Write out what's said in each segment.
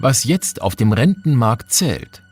Was jetzt auf dem Rentenmarkt zählt.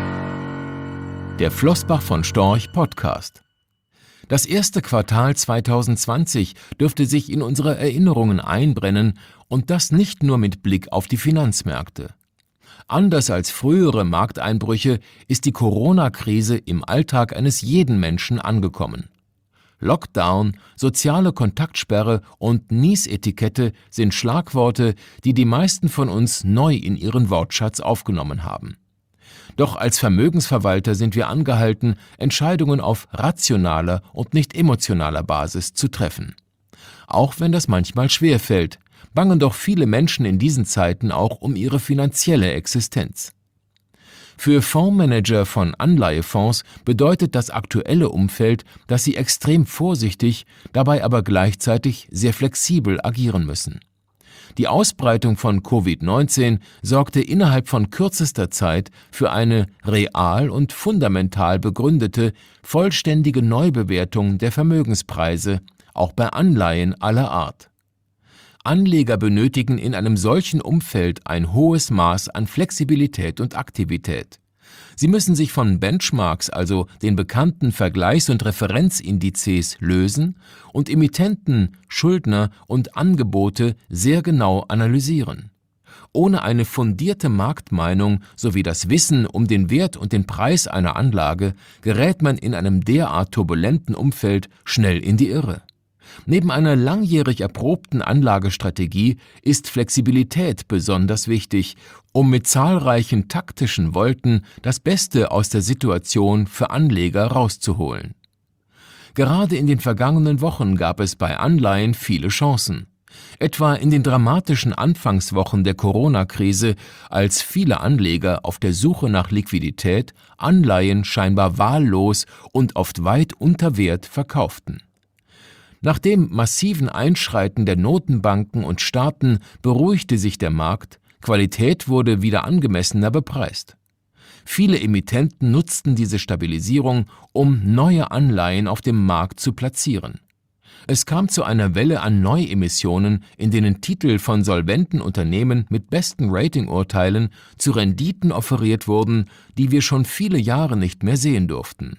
Der Flossbach von Storch Podcast. Das erste Quartal 2020 dürfte sich in unsere Erinnerungen einbrennen, und das nicht nur mit Blick auf die Finanzmärkte. Anders als frühere Markteinbrüche ist die Corona-Krise im Alltag eines jeden Menschen angekommen. Lockdown, soziale Kontaktsperre und Niesetikette sind Schlagworte, die die meisten von uns neu in ihren Wortschatz aufgenommen haben. Doch als Vermögensverwalter sind wir angehalten, Entscheidungen auf rationaler und nicht emotionaler Basis zu treffen. Auch wenn das manchmal schwerfällt, bangen doch viele Menschen in diesen Zeiten auch um ihre finanzielle Existenz. Für Fondsmanager von Anleihefonds bedeutet das aktuelle Umfeld, dass sie extrem vorsichtig, dabei aber gleichzeitig sehr flexibel agieren müssen. Die Ausbreitung von Covid-19 sorgte innerhalb von kürzester Zeit für eine real und fundamental begründete, vollständige Neubewertung der Vermögenspreise, auch bei Anleihen aller Art. Anleger benötigen in einem solchen Umfeld ein hohes Maß an Flexibilität und Aktivität. Sie müssen sich von Benchmarks, also den bekannten Vergleichs- und Referenzindizes, lösen und Emittenten, Schuldner und Angebote sehr genau analysieren. Ohne eine fundierte Marktmeinung sowie das Wissen um den Wert und den Preis einer Anlage gerät man in einem derart turbulenten Umfeld schnell in die Irre. Neben einer langjährig erprobten Anlagestrategie ist Flexibilität besonders wichtig, um mit zahlreichen taktischen Volten das Beste aus der Situation für Anleger rauszuholen. Gerade in den vergangenen Wochen gab es bei Anleihen viele Chancen. Etwa in den dramatischen Anfangswochen der Corona-Krise, als viele Anleger auf der Suche nach Liquidität Anleihen scheinbar wahllos und oft weit unter Wert verkauften. Nach dem massiven Einschreiten der Notenbanken und Staaten beruhigte sich der Markt, Qualität wurde wieder angemessener bepreist. Viele Emittenten nutzten diese Stabilisierung, um neue Anleihen auf dem Markt zu platzieren. Es kam zu einer Welle an Neuemissionen, in denen Titel von solventen Unternehmen mit besten Ratingurteilen zu Renditen offeriert wurden, die wir schon viele Jahre nicht mehr sehen durften.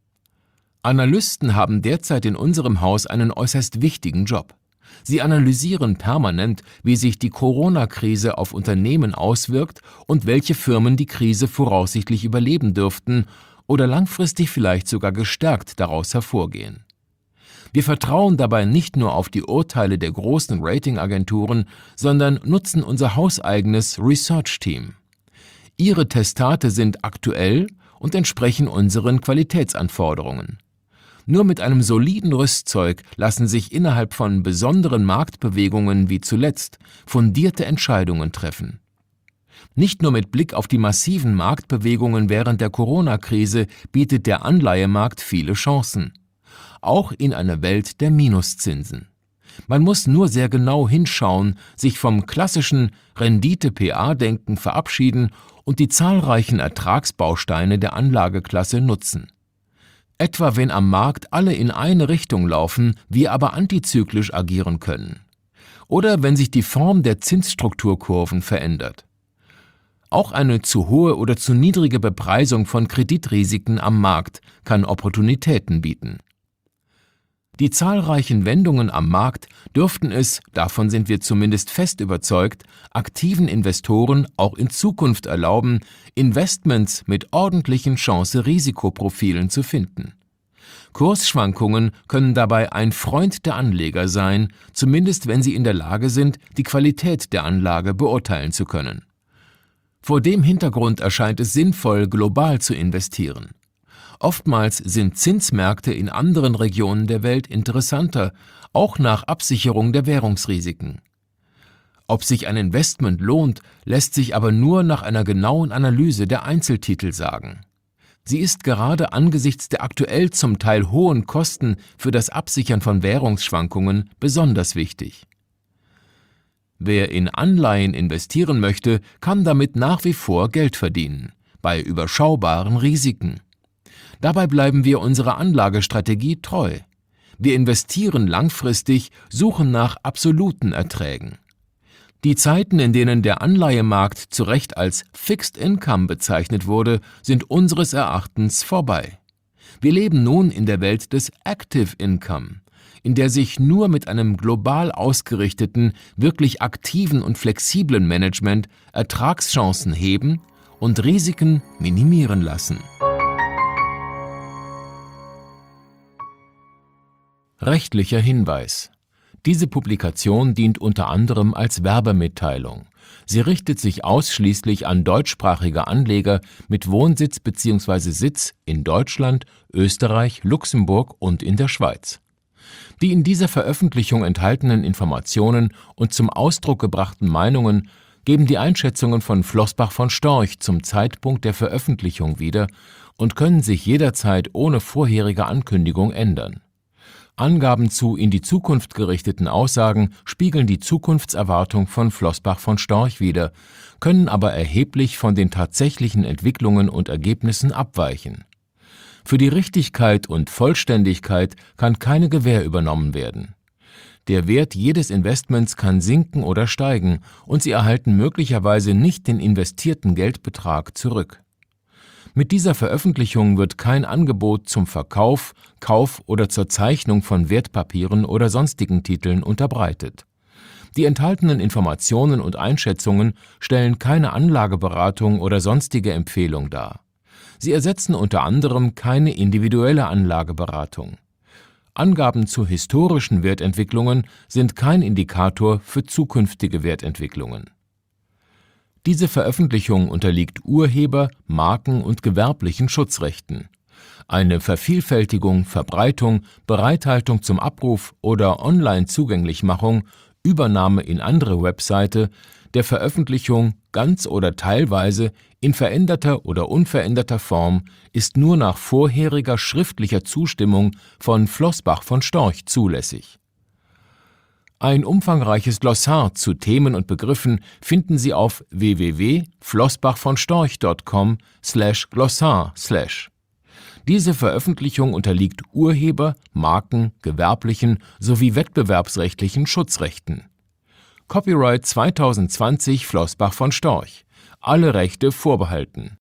Analysten haben derzeit in unserem Haus einen äußerst wichtigen Job. Sie analysieren permanent, wie sich die Corona-Krise auf Unternehmen auswirkt und welche Firmen die Krise voraussichtlich überleben dürften oder langfristig vielleicht sogar gestärkt daraus hervorgehen. Wir vertrauen dabei nicht nur auf die Urteile der großen Ratingagenturen, sondern nutzen unser hauseigenes Research-Team. Ihre Testate sind aktuell und entsprechen unseren Qualitätsanforderungen. Nur mit einem soliden Rüstzeug lassen sich innerhalb von besonderen Marktbewegungen wie zuletzt fundierte Entscheidungen treffen. Nicht nur mit Blick auf die massiven Marktbewegungen während der Corona-Krise bietet der Anleihemarkt viele Chancen. Auch in einer Welt der Minuszinsen. Man muss nur sehr genau hinschauen, sich vom klassischen Rendite-PA-Denken verabschieden und die zahlreichen Ertragsbausteine der Anlageklasse nutzen. Etwa wenn am Markt alle in eine Richtung laufen, wir aber antizyklisch agieren können. Oder wenn sich die Form der Zinsstrukturkurven verändert. Auch eine zu hohe oder zu niedrige Bepreisung von Kreditrisiken am Markt kann Opportunitäten bieten. Die zahlreichen Wendungen am Markt dürften es, davon sind wir zumindest fest überzeugt, aktiven Investoren auch in Zukunft erlauben, Investments mit ordentlichen Chance-Risikoprofilen zu finden. Kursschwankungen können dabei ein Freund der Anleger sein, zumindest wenn sie in der Lage sind, die Qualität der Anlage beurteilen zu können. Vor dem Hintergrund erscheint es sinnvoll, global zu investieren. Oftmals sind Zinsmärkte in anderen Regionen der Welt interessanter, auch nach Absicherung der Währungsrisiken. Ob sich ein Investment lohnt, lässt sich aber nur nach einer genauen Analyse der Einzeltitel sagen. Sie ist gerade angesichts der aktuell zum Teil hohen Kosten für das Absichern von Währungsschwankungen besonders wichtig. Wer in Anleihen investieren möchte, kann damit nach wie vor Geld verdienen, bei überschaubaren Risiken. Dabei bleiben wir unserer Anlagestrategie treu. Wir investieren langfristig, suchen nach absoluten Erträgen. Die Zeiten, in denen der Anleihemarkt zu Recht als Fixed Income bezeichnet wurde, sind unseres Erachtens vorbei. Wir leben nun in der Welt des Active Income, in der sich nur mit einem global ausgerichteten, wirklich aktiven und flexiblen Management Ertragschancen heben und Risiken minimieren lassen. Rechtlicher Hinweis: Diese Publikation dient unter anderem als Werbemitteilung. Sie richtet sich ausschließlich an deutschsprachige Anleger mit Wohnsitz bzw. Sitz in Deutschland, Österreich, Luxemburg und in der Schweiz. Die in dieser Veröffentlichung enthaltenen Informationen und zum Ausdruck gebrachten Meinungen geben die Einschätzungen von Floßbach von Storch zum Zeitpunkt der Veröffentlichung wieder und können sich jederzeit ohne vorherige Ankündigung ändern. Angaben zu in die Zukunft gerichteten Aussagen spiegeln die Zukunftserwartung von Floßbach von Storch wider, können aber erheblich von den tatsächlichen Entwicklungen und Ergebnissen abweichen. Für die Richtigkeit und Vollständigkeit kann keine Gewähr übernommen werden. Der Wert jedes Investments kann sinken oder steigen und Sie erhalten möglicherweise nicht den investierten Geldbetrag zurück. Mit dieser Veröffentlichung wird kein Angebot zum Verkauf, Kauf oder zur Zeichnung von Wertpapieren oder sonstigen Titeln unterbreitet. Die enthaltenen Informationen und Einschätzungen stellen keine Anlageberatung oder sonstige Empfehlung dar. Sie ersetzen unter anderem keine individuelle Anlageberatung. Angaben zu historischen Wertentwicklungen sind kein Indikator für zukünftige Wertentwicklungen. Diese Veröffentlichung unterliegt Urheber-, Marken- und gewerblichen Schutzrechten. Eine Vervielfältigung, Verbreitung, Bereithaltung zum Abruf oder Online-Zugänglichmachung, Übernahme in andere Webseite, der Veröffentlichung ganz oder teilweise in veränderter oder unveränderter Form ist nur nach vorheriger schriftlicher Zustimmung von Floßbach von Storch zulässig. Ein umfangreiches Glossar zu Themen und Begriffen finden Sie auf www.floßbachvonstorch.com/glossar/. Diese Veröffentlichung unterliegt Urheber-, Marken-, gewerblichen sowie wettbewerbsrechtlichen Schutzrechten. Copyright 2020 Floßbach von Storch. Alle Rechte vorbehalten.